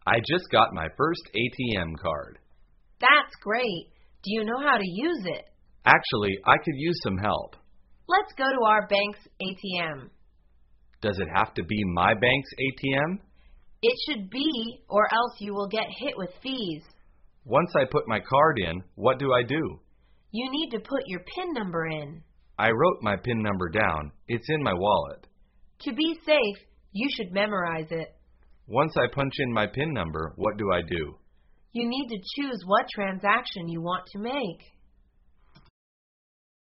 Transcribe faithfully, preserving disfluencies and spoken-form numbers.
I just got my first A T M card. That's great. Do you know how to use it? Actually, I could use some help. Let's go to our bank's A T M. Does it have to be my bank's A T M? It should be, or else you will get hit with fees. Once I put my card in, what do I do? You need to put your PIN number in. I wrote my PIN number down. It's in my wallet. To be safe, you should memorize it. Once I punch in my PIN number, what do I do? You need to choose what transaction you want to make.